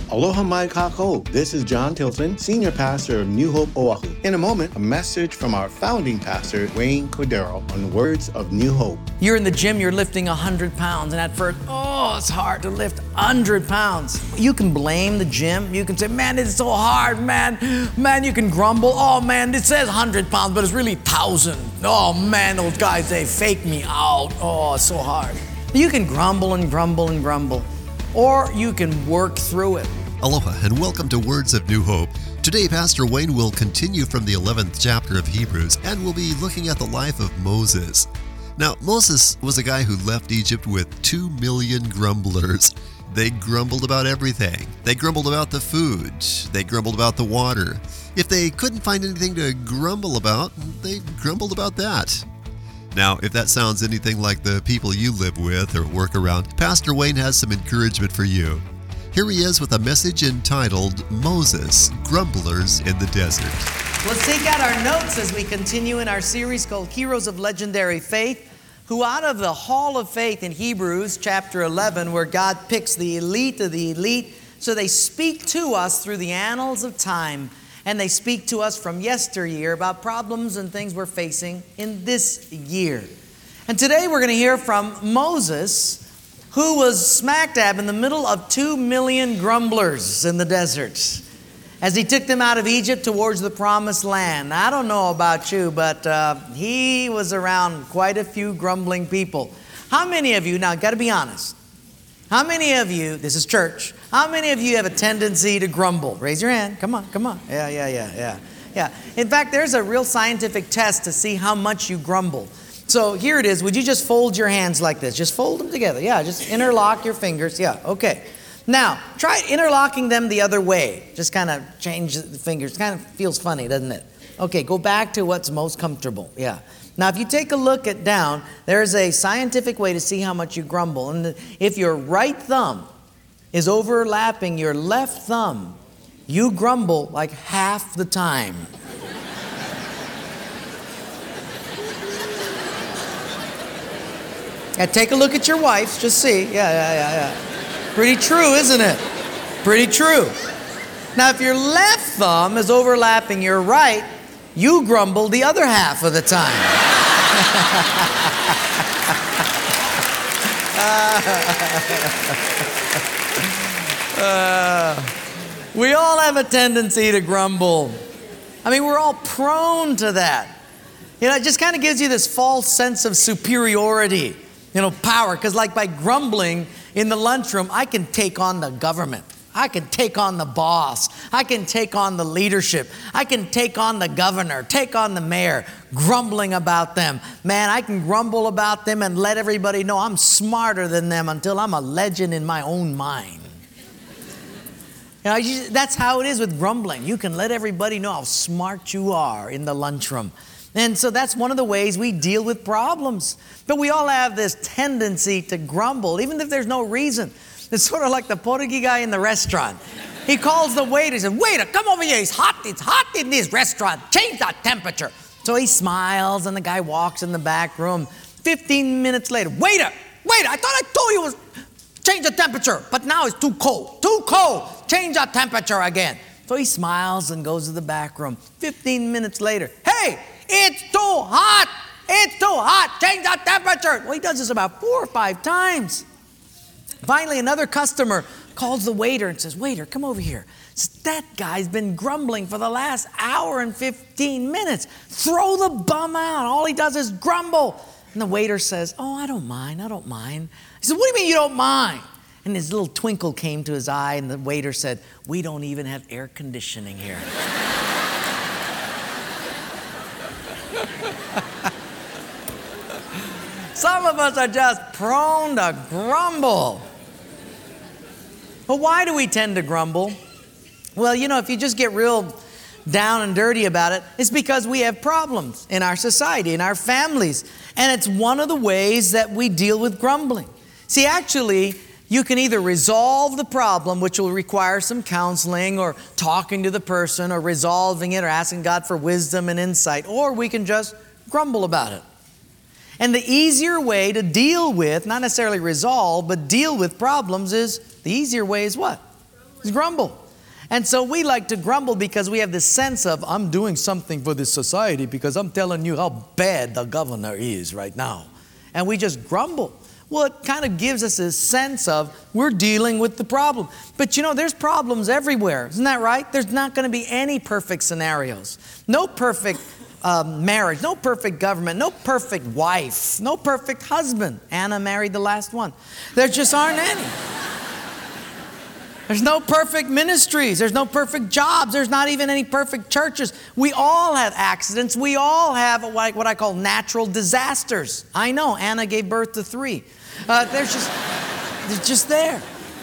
Aloha mai kākou. This is John Tilton, Senior Pastor of New Hope Oahu. In a moment, a message from our founding pastor, Wayne Cordero, on words of New Hope. You're in the gym, you're lifting 100 pounds, and at first, it's hard to lift 100 pounds. You can blame the gym. You can say, man, it's so hard, man. Man, you can grumble. Oh, man, it says 100 pounds, but it's really 1,000. Oh, man, those guys, they fake me out. Oh, it's so hard. You can grumble and grumble and grumble, or you can work through it. Aloha and welcome to Words of New Hope. Today, Pastor Wayne will continue from the 11th chapter of Hebrews, and we'll be looking at the life of Moses. Now, Moses was a guy who left Egypt with 2 million grumblers. They grumbled about everything. They grumbled about the food. They grumbled about the water. If they couldn't find anything to grumble about, they grumbled about that. Now, if that sounds anything like the people you live with or work around, Pastor Wayne has some encouragement for you. Here he is with a message entitled, Moses, Grumblers in the Desert. Let's take out our notes as we continue in our series called Heroes of Legendary Faith, who out of the Hall of Faith in Hebrews chapter 11, where God picks the elite of the elite, so they speak to us through the annals of time, and they speak to us from yesteryear about problems and things we're facing in this year. And today we're going to hear from Moses, who was smack dab in the middle of 2 million grumblers in the desert as he took them out of Egypt towards the promised land. I don't know about you, but he was around quite a few grumbling people. How many of you, now got to be honest, how many of you, this is church, how many of you have a tendency to grumble? Raise your hand. Come on. Yeah. In fact, there's a real scientific test to see how much you grumble. So here it is. Would you just fold your hands like this? Just fold them together. Yeah, just interlock your fingers. Yeah, okay. Now, try interlocking them the other way. Just kind of change the fingers. Kind of feels funny, doesn't it? Okay, go back to what's most comfortable. Yeah. Now, if you take a look at down, there's a scientific way to see how much you grumble. And if your right thumb is overlapping your left thumb, you grumble like half the time. Yeah, take a look at your wife, just see. Yeah. Pretty true, isn't it? Pretty true. Now, if your left thumb is overlapping your right, you grumble the other half of the time. We all have a tendency to grumble. I mean, we're all prone to that. You know, it just kind of gives you this false sense of superiority. Power, because like by grumbling in the lunchroom, I can take on the government. I can take on the boss. I can take on the leadership. I can take on the governor, take on the mayor, grumbling about them. Man, I can grumble about them and let everybody know I'm smarter than them until I'm a legend in my own mind. That's how it is with grumbling. You can let everybody know how smart you are in the lunchroom. And so that's one of the ways we deal with problems. But we all have this tendency to grumble, even if there's no reason. It's sort of like the Portuguese guy in the restaurant. He calls the waiter, he says, "Waiter, come over here. It's hot in this restaurant. Change that temperature." So he smiles and the guy walks in the back room. 15 minutes later, Waiter, I thought I told you was change the temperature, but now it's too cold. Change the temperature again. So he smiles and goes to the back room. 15 minutes later, "Hey, it's too hot. Change the temperature." Well, he does this about 4 or 5 times. Finally, another customer calls the waiter and says, "Waiter, come over here. That guy's been grumbling for the last hour and 15 minutes. Throw the bum out. All he does is grumble." And the waiter says, "Oh, I don't mind. He said, "What do you mean you don't mind?" And his little twinkle came to his eye, and the waiter said, "We don't even have air conditioning here." Some of us are just prone to grumble. But why do we tend to grumble? Well, if you just get real down and dirty about it, it's because we have problems in our society, in our families. And it's one of the ways that we deal with grumbling. See, actually, you can either resolve the problem, which will require some counseling or talking to the person or resolving it or asking God for wisdom and insight, or we can just grumble about it. And the easier way to deal with, not necessarily resolve, but deal with problems the easier way is what? It's grumble. And so we like to grumble because we have this sense of, I'm doing something for this society because I'm telling you how bad the governor is right now. And we just grumble. Well, it kind of gives us a sense of we're dealing with the problem. But you know, there's problems everywhere. Isn't that right? There's not going to be any perfect scenarios. No perfect marriage, no perfect government, no perfect wife, no perfect husband. Anna married the last one. There just aren't any. There's no perfect ministries. There's no perfect jobs. There's not even any perfect churches. We all have accidents. We all have what I call natural disasters. I know, Anna gave birth to 3. They're just there.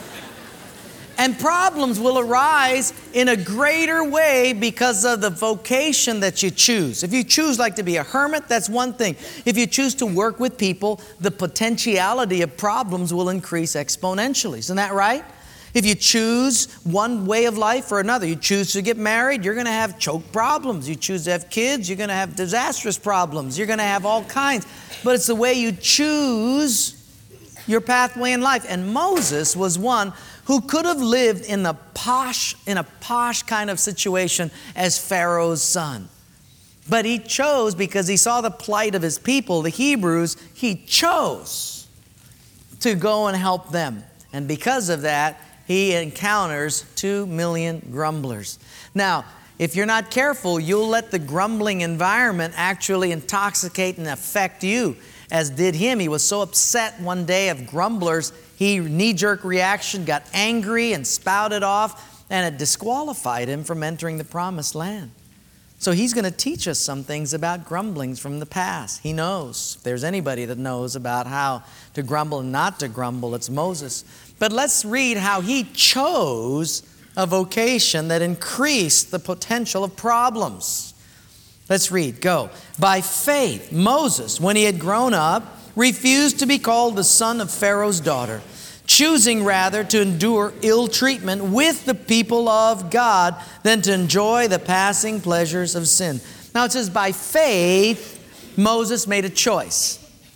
And problems will arise in a greater way because of the vocation that you choose. If you choose like to be a hermit, that's one thing. If you choose to work with people, the potentiality of problems will increase exponentially. Isn't that right? If you choose one way of life or another, you choose to get married, you're going to have choke problems. You choose to have kids, you're going to have disastrous problems. You're going to have all kinds. But it's the way you choose your pathway in life. And Moses was one who could have lived in a posh kind of situation as Pharaoh's son. But he chose, because he saw the plight of his people, the Hebrews, he chose to go and help them. And because of that, he encounters 2 million grumblers. Now, if you're not careful, you'll let the grumbling environment actually intoxicate and affect you, as did him. He was so upset one day of grumblers, he knee-jerk reaction, got angry and spouted off, and it disqualified him from entering the promised land. So he's going to teach us some things about grumblings from the past. He knows. If there's anybody that knows about how to grumble and not to grumble, it's Moses. But let's read how he chose a vocation that increased the potential of problems. Let's read. Go. By faith, Moses, when he had grown up, refused to be called the son of Pharaoh's daughter, choosing rather to endure ill treatment with the people of God than to enjoy the passing pleasures of sin. Now it says, by faith, Moses made a choice.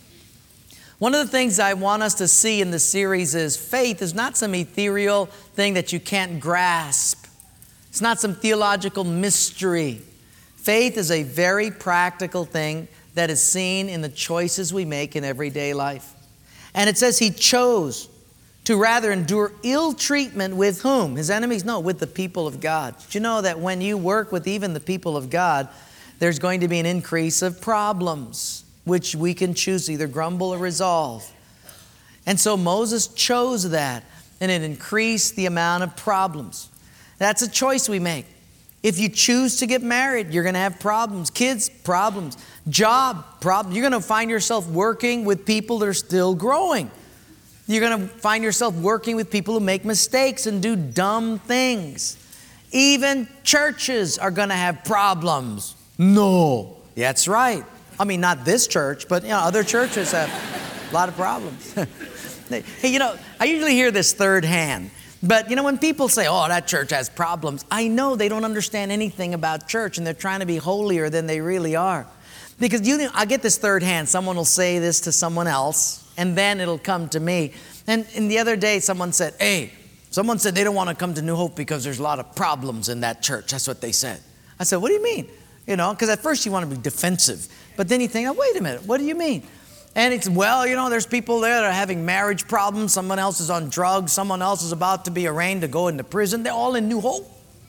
One of the things I want us to see in this series is faith is not some ethereal thing that you can't grasp. It's not some theological mystery. Faith is a very practical thing that is seen in the choices we make in everyday life. And it says he chose to rather endure ill treatment with whom? His enemies? No, with the people of God. Did you know that when you work with even the people of God, there's going to be an increase of problems, which we can choose to either grumble or resolve. And so Moses chose that, and it increased the amount of problems. That's a choice we make. If you choose to get married, you're going to have problems. Kids, problems. Job, problems. You're going to find yourself working with people that are still growing. You're going to find yourself working with people who make mistakes and do dumb things. Even churches are going to have problems. No. That's right. I mean, not this church, but other churches have a lot of problems. Hey, I usually hear this third hand. But, when people say, oh, that church has problems, I know they don't understand anything about church and they're trying to be holier than they really are. Because I get this third hand. Someone will say this to someone else and then it'll come to me. And the other day someone said, someone said they don't want to come to New Hope because there's a lot of problems in that church. That's what they said. I said, what do you mean? Because at first you want to be defensive. But then you think, wait a minute, what do you mean? And it's, there's people there that are having marriage problems. Someone else is on drugs. Someone else is about to be arraigned to go into prison. They're all in New Hope.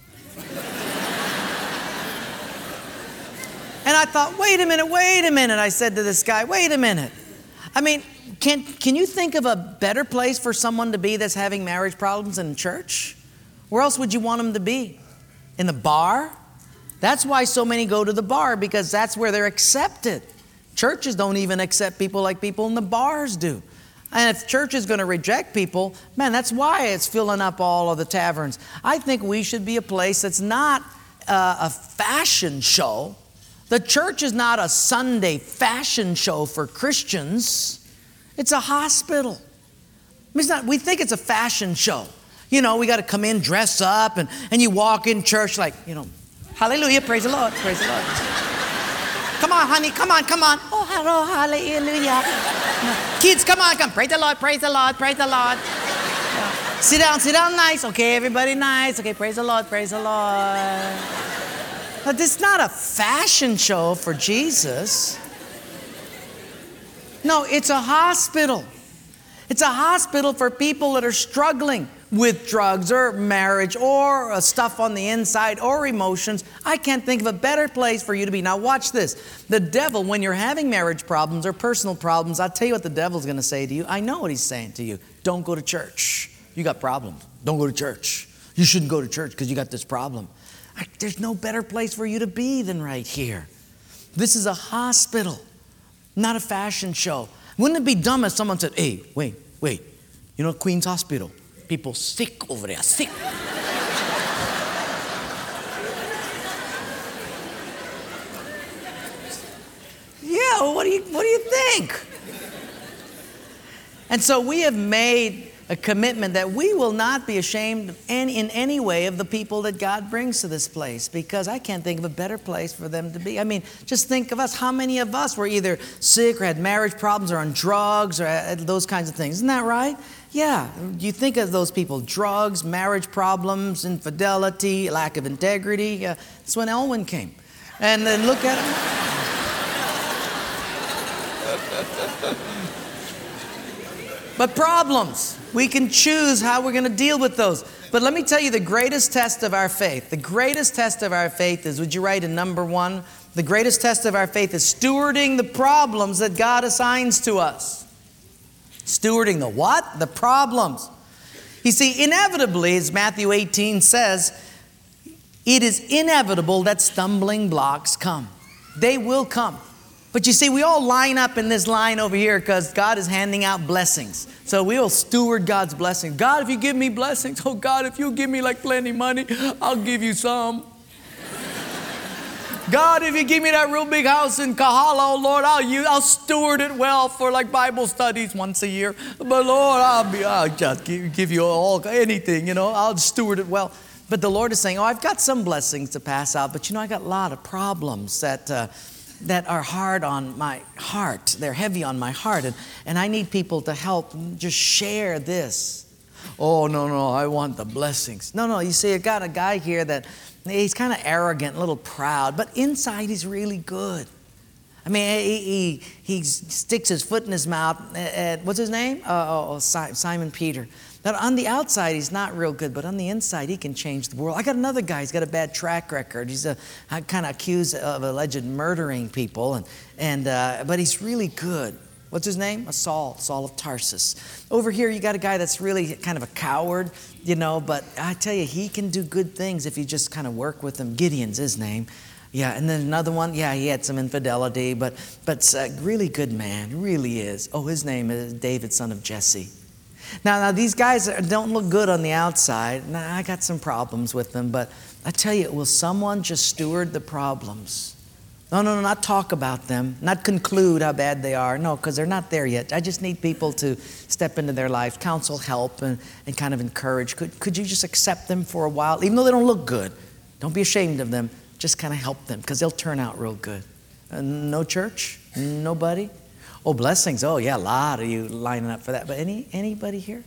And I thought, wait a minute. I said to this guy, wait a minute. I mean, can you think of a better place for someone to be that's having marriage problems than church? Where else would you want them to be? In the bar? That's why so many go to the bar, because that's where they're accepted. Churches don't even accept people like people in the bars do. And if church is going to reject people, that's why it's filling up all of the taverns. I think we should be a place that's not a fashion show. The church is not a Sunday fashion show for Christians. It's a hospital. We think it's a fashion show. We got to come in, dress up, and you walk in church like, hallelujah, praise the Lord, praise the Lord. Come on, honey, come on. Oh, hello, hallelujah. Kids, come on, praise the Lord, praise the Lord, praise the Lord. Sit down nice. Okay, everybody nice. Okay, praise the Lord, praise the Lord. But this is not a fashion show for Jesus. No, it's a hospital. It's a hospital for people that are struggling with drugs or marriage or stuff on the inside or emotions. I can't think of a better place for you to be. Now watch this. The devil, when you're having marriage problems or personal problems, I'll tell you what the devil's going to say to you. I know what he's saying to you. Don't go to church. You got problems. Don't go to church. You shouldn't go to church because you got this problem. There's no better place for you to be than right here. This is a hospital, not a fashion show. Wouldn't it be dumb if someone said, hey, wait. You know Queen's Hospital? People sick over there, sick. Yeah, what do you think? And so we have made a commitment that we will not be ashamed in any way of the people that God brings to this place, because I can't think of a better place for them to be. I mean, just think of us. How many of us were either sick or had marriage problems or on drugs or those kinds of things? Isn't that right? Yeah. You think of those people, drugs, marriage problems, infidelity, lack of integrity. That's when Elwin came. And then look at him. But problems, we can choose how we're going to deal with those. But let me tell you the greatest test of our faith. The greatest test of our faith is, would you write in number 1? The greatest test of our faith is stewarding the problems that God assigns to us. Stewarding the what? The problems. You see, inevitably, as Matthew 18 says, it is inevitable that stumbling blocks come. They will come. But you see, we all line up in this line over here because God is handing out blessings. So we will steward God's blessings. God, if you give me blessings, oh God, if you give me like plenty of money, I'll give you some. God, if you give me that real big house in Kahala, oh Lord, I'll steward it well for like Bible studies once a year. But Lord, I'll just give you anything, I'll steward it well. But the Lord is saying, I've got some blessings to pass out, but I got a lot of problems that are hard on my heart. They're heavy on my heart. And I need people to help just share this. Oh, no, I want the blessings. No, you see, I got a guy here that he's kind of arrogant, a little proud, but inside he's really good. I mean, he sticks his foot in his mouth. What's his name? Simon Peter. That on the outside, he's not real good, but on the inside, he can change the world. I got another guy. He's got a bad track record. He's kind of accused of alleged murdering people, but he's really good. What's his name? Saul of Tarsus. Over here, you got a guy that's really kind of a coward, but I tell you, he can do good things if you just kind of work with him. Gideon's his name. Yeah, and then another one, he had some infidelity, but really good man, really is. Oh, his name is David, son of Jesse. Now these guys don't look good on the outside. Now, I got some problems with them, but I tell you, will someone just steward the problems? No, not talk about them, not conclude how bad they are. No, because they're not there yet. I just need people to step into their life, counsel, help, and kind of encourage. Could you just accept them for a while, even though they don't look good? Don't be ashamed of them. Just kind of help them, because they'll turn out real good. No church? Nobody? Oh, blessings. Oh, yeah, a lot of you lining up for that. But anybody here?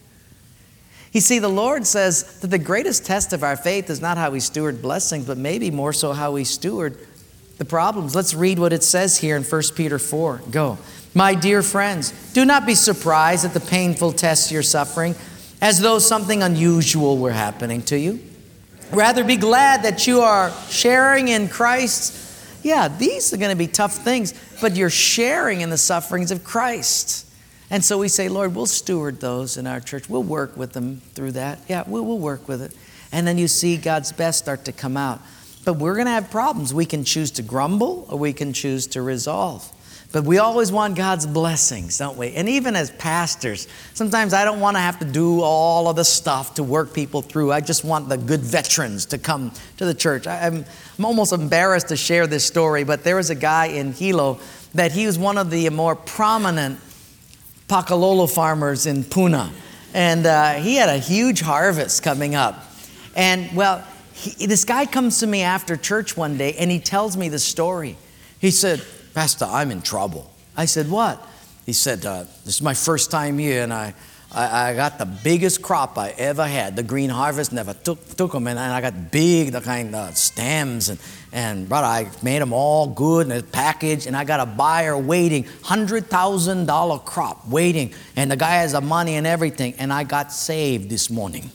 You see, the Lord says that the greatest test of our faith is not how we steward blessings, but maybe more so how we steward the problems. Let's read what it says here in 1 Peter 4. Go. My dear friends, do not be surprised at the painful tests you're suffering, as though something unusual were happening to you. Rather, be glad that you are sharing in Christ's. Yeah, these are going to be tough things, but you're sharing in the sufferings of Christ. And so we say, Lord, we'll steward those in our church. We'll work with them through that. Yeah, we'll work with it. And then you see God's best start to come out. But we're going to have problems. We can choose to grumble or we can choose to resolve. But we always want God's blessings, don't we? And even as pastors, sometimes I don't want to have to do all of the stuff to work people through. I just want the good veterans to come to the church. I'm almost embarrassed to share this story, but there was a guy in Hilo that he was one of the more prominent Pakalolo farmers in Puna. And he had a huge harvest coming up. And well, this guy comes to me after church one day and he tells me the story. He said, Pastor, I'm in trouble. I said, what? He said, this is my first time here and I got the biggest crop I ever had. The Green Harvest never took them, and I got big, the kind of stems, and brother, I made them all good and it's packaged, and I got a buyer waiting, $100,000 crop waiting, and the guy has the money and everything, and I got saved this morning.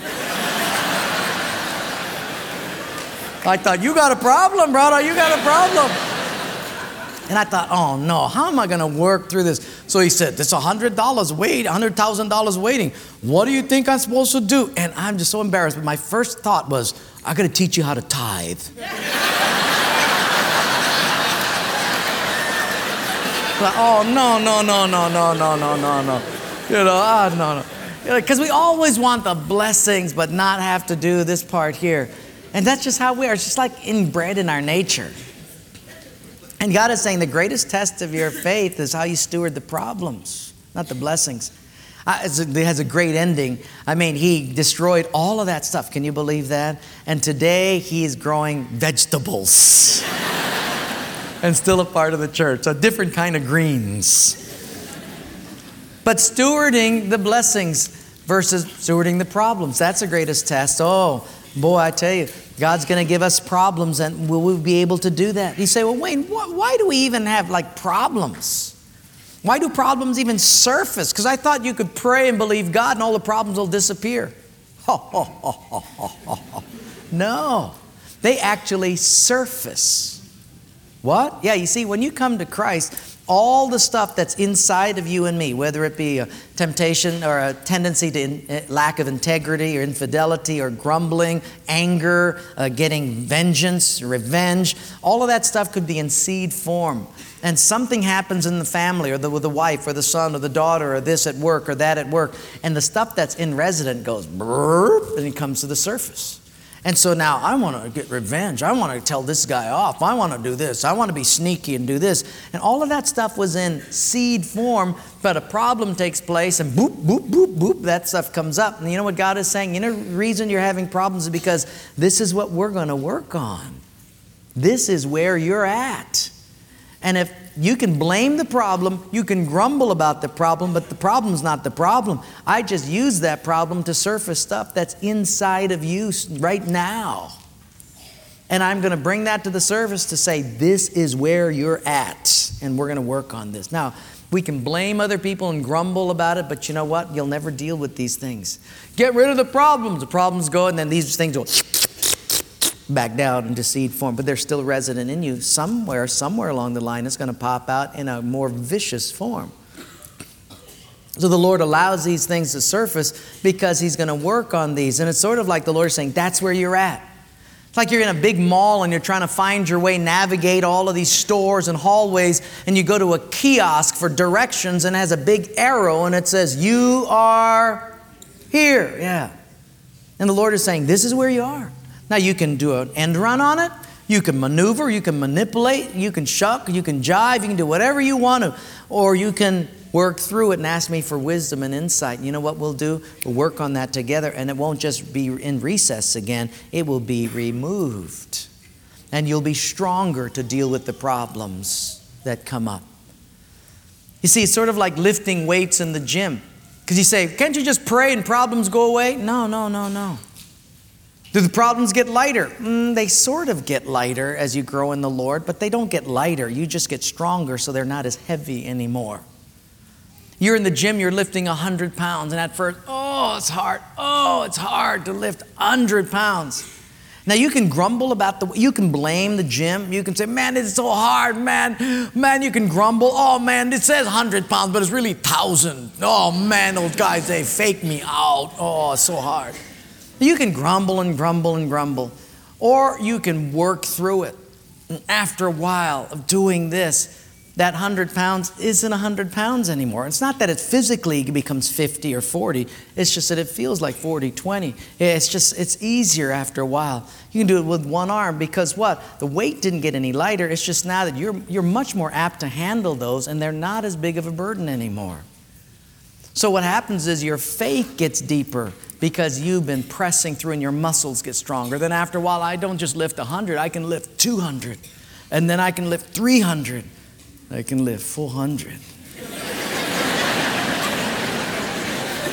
I thought, you got a problem, brother, you got a problem. And I thought, oh no, how am I going to work through this? So he said, there's $100,000 waiting. What do you think I'm supposed to do? And I'm just so embarrassed. But my first thought was, I got to teach you how to tithe. But, oh no. No. Because we always want the blessings, but not have to do this part here. And that's just how we are. It's just like inbred in our nature. And God is saying the greatest test of your faith is how you steward the problems, not the blessings. It has a great ending. I mean, he destroyed all of that stuff. Can you believe that? And today he is growing vegetables and still a part of the church, a different kind of greens. But stewarding the blessings versus stewarding the problems, that's the greatest test. Oh, boy, I tell you, God's going to give us problems, and will we be able to do that? You say, well, Wayne, why do we even have problems? Why do problems even surface? Because I thought you could pray and believe God and all the problems will disappear. No, they actually surface. What? Yeah, you see, when you come to Christ, all the stuff that's inside of you and me, whether it be a temptation or a tendency to lack of integrity or infidelity or grumbling, anger, getting vengeance, revenge, all of that stuff could be in seed form. And something happens in the family or with the wife or the son or the daughter or this at work or that at work. And the stuff that's in resident goes burp and it comes to the surface. And so now I want to get revenge. I want to tell this guy off. I want to do this. I want to be sneaky and do this. And all of that stuff was in seed form, but a problem takes place and boop, boop, boop, boop, that stuff comes up. And you know what God is saying? You know the reason you're having problems is because this is what we're going to work on. This is where you're at. And if you can blame the problem, you can grumble about the problem, but the problem's not the problem. I just use that problem to surface stuff that's inside of you right now. And I'm going to bring that to the surface to say, this is where you're at, and we're going to work on this. Now, we can blame other people and grumble about it, but you know what? You'll never deal with these things. Get rid of the problems. The problems go, and then these things will back down into seed form, but they're still resident in you. Somewhere along the line, it's going to pop out in a more vicious form. So the Lord allows these things to surface because He's going to work on these. And it's sort of like the Lord is saying, that's where you're at. It's like you're in a big mall and you're trying to find your way, navigate all of these stores and hallways, and you go to a kiosk for directions and it has a big arrow and it says, you are here. Yeah. And the Lord is saying, this is where you are. Now you can do an end run on it, you can maneuver, you can manipulate, you can shuck, you can jive, you can do whatever you want to, or you can work through it and ask me for wisdom and insight. You know what we'll do? We'll work on that together, and it won't just be in recess again, it will be removed. And you'll be stronger to deal with the problems that come up. You see, it's sort of like lifting weights in the gym. Because you say, can't you just pray and problems go away? No. Do the problems get lighter? They sort of get lighter as you grow in the Lord, but they don't get lighter. You just get stronger, so they're not as heavy anymore. You're in the gym, you're lifting 100 pounds, and at first, it's hard to lift 100 pounds. Now you can grumble you can blame the gym. You can say, man, it's so hard, man. Man, you can grumble. Oh man, it says 100 pounds, but it's really 1,000. Oh man, those guys, they fake me out. Oh, it's so hard. You can grumble and grumble and grumble, or you can work through it. And after a while of doing this, that 100 pounds isn't 100 pounds anymore. It's not that it physically becomes 50 or 40. It's just that it feels like 40, 20. It's easier after a while. You can do it with one arm because what? The weight didn't get any lighter. It's just now that you're much more apt to handle those, and they're not as big of a burden anymore. So what happens is your faith gets deeper because you've been pressing through and your muscles get stronger. Then after a while, I don't just lift 100, I can lift 200. And then I can lift 300. I can lift 400.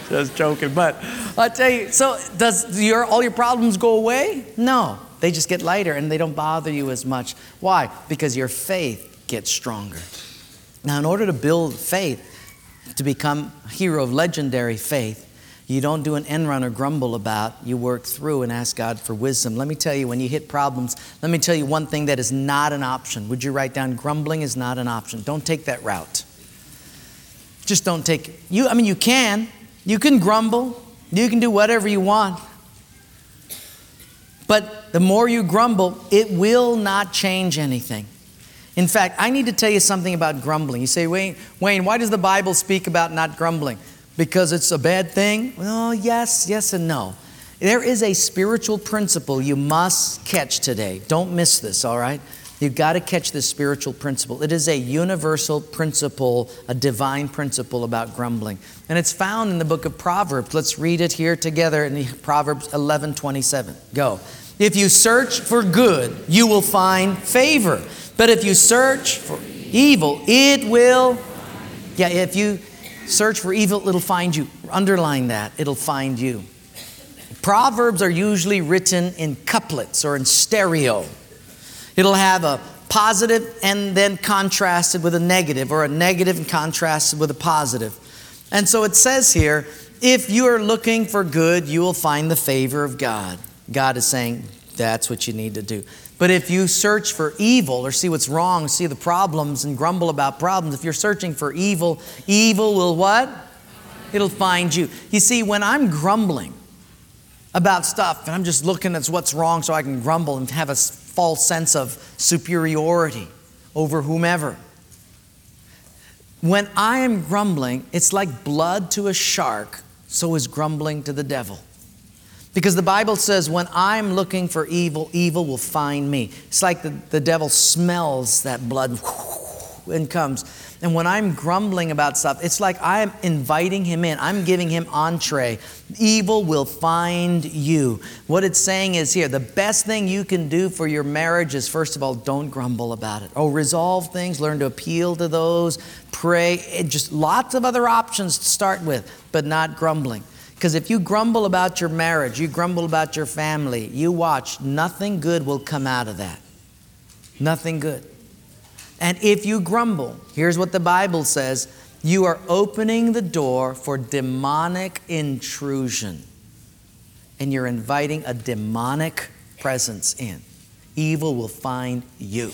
Just joking. But I tell you, so does all your problems go away? No. They just get lighter and they don't bother you as much. Why? Because your faith gets stronger. Now, in order to build faith, to become a hero of legendary faith, you don't do an end run or grumble about. You work through and ask God for wisdom. Let me tell you, when you hit problems, let me tell you one thing that is not an option. Would you write down, grumbling is not an option. Don't take that route. Just don't take it. You can. You can grumble. You can do whatever you want. But the more you grumble, it will not change anything. In fact, I need to tell you something about grumbling. You say, Wayne, why does the Bible speak about not grumbling? Because it's a bad thing? Well, yes and no. There is a spiritual principle you must catch today. Don't miss this, all right? You've got to catch this spiritual principle. It is a universal principle, a divine principle about grumbling. And it's found in the book of Proverbs. Let's read it here together in Proverbs 11:27. Go. If you search for good, you will find favor. But if you search for evil, it will... Yeah, if you search for evil, it'll find you. Underline that. It'll find you. Proverbs are usually written in couplets or in stereo. It'll have a positive and then contrasted with a negative, or a negative and contrasted with a positive. And so it says here, if you are looking for good, you will find the favor of God. God is saying that's what you need to do. But if you search for evil or see what's wrong, see the problems and grumble about problems, if you're searching for evil, evil will what? It'll find you. You see, when I'm grumbling about stuff and I'm just looking at what's wrong so I can grumble and have a false sense of superiority over whomever. When I am grumbling, it's like blood to a shark, so is grumbling to the devil. Because the Bible says when I'm looking for evil, evil will find me. It's like the devil smells that blood and comes. And when I'm grumbling about stuff, it's like I'm inviting him in. I'm giving him entree. Evil will find you. What it's saying is here, the best thing you can do for your marriage is, first of all, don't grumble about it. Resolve things, learn to appeal to those, pray. Just lots of other options to start with, but not grumbling. Because if you grumble about your marriage, you grumble about your family, you watch, nothing good will come out of that. Nothing good. And if you grumble, here's what the Bible says, you are opening the door for demonic intrusion. And you're inviting a demonic presence in. Evil will find you.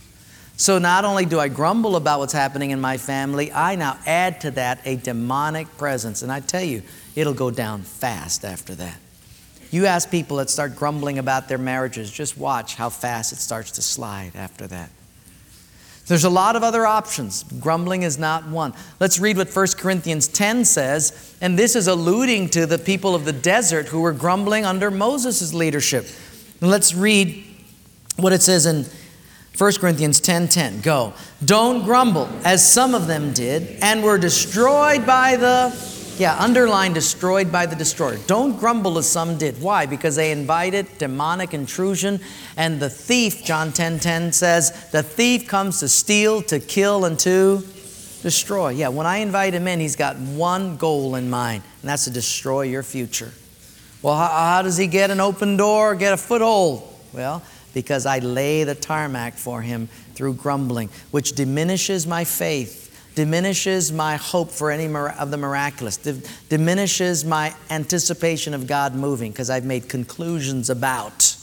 So not only do I grumble about what's happening in my family, I now add to that a demonic presence. And I tell you, it'll go down fast after that. You ask people that start grumbling about their marriages, just watch how fast it starts to slide after that. There's a lot of other options. Grumbling is not one. Let's read what 1 Corinthians 10 says, and this is alluding to the people of the desert who were grumbling under Moses' leadership. Let's read what it says in 1 Corinthians 10:10. Go. Don't grumble, as some of them did, and were destroyed by the... underline destroyed by the destroyer. Don't grumble as some did. Why? Because they invited demonic intrusion. And the thief, John 10:10 says, the thief comes to steal, to kill, and to destroy. Yeah, when I invite him in, he's got one goal in mind, and that's to destroy your future. Well, how does he get an open door, get a foothold? Well, because I lay the tarmac for him through grumbling, which diminishes my faith, diminishes my hope for any of the miraculous, diminishes my anticipation of God moving because I've made conclusions about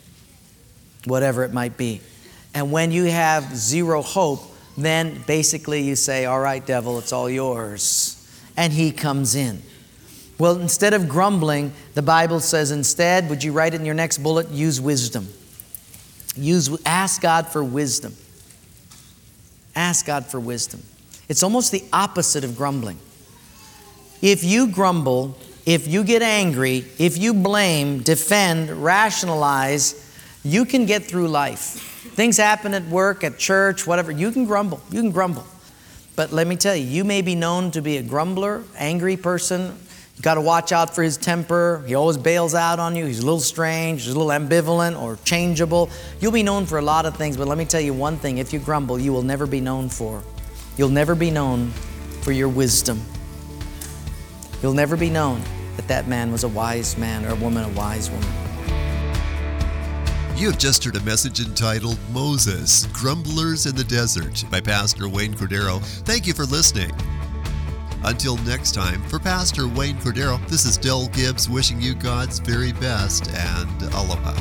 whatever it might be. And when you have zero hope, then basically you say, all right, devil, it's all yours. And he comes in. Well, instead of grumbling, the Bible says instead, would you write it in your next bullet? Use wisdom. Ask God for wisdom. Ask God for wisdom. It's almost the opposite of grumbling. If you grumble, if you get angry, if you blame, defend, rationalize, you can get through life. Things happen at work, at church, whatever. You can grumble. You can grumble. But let me tell you, you may be known to be a grumbler, angry person. You've got to watch out for his temper. He always bails out on you. He's a little strange, he's a little ambivalent or changeable. You'll be known for a lot of things, but let me tell you one thing. If you grumble, you will never be known for. You'll never be known for your wisdom. You'll never be known that that man was a wise man or a woman a wise woman. You have just heard a message entitled Moses, Grumblers in the Desert by Pastor Wayne Cordero. Thank you for listening. Until next time, for Pastor Wayne Cordero, this is Del Gibbs wishing you God's very best and aloha.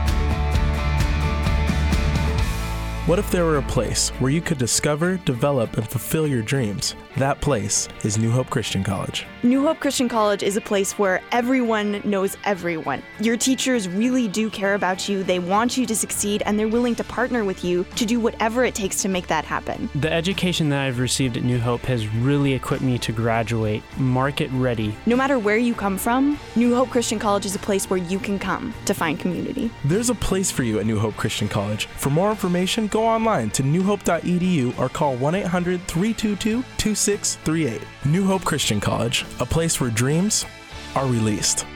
What if there were a place where you could discover, develop, and fulfill your dreams? That place is New Hope Christian College. New Hope Christian College is a place where everyone knows everyone. Your teachers really do care about you, they want you to succeed, and they're willing to partner with you to do whatever it takes to make that happen. The education that I've received at New Hope has really equipped me to graduate market ready. No matter where you come from, New Hope Christian College is a place where you can come to find community. There's a place for you at New Hope Christian College. For more information, go online to newhope.edu or call 1-800-322-2638. New Hope Christian College, a place where dreams are released.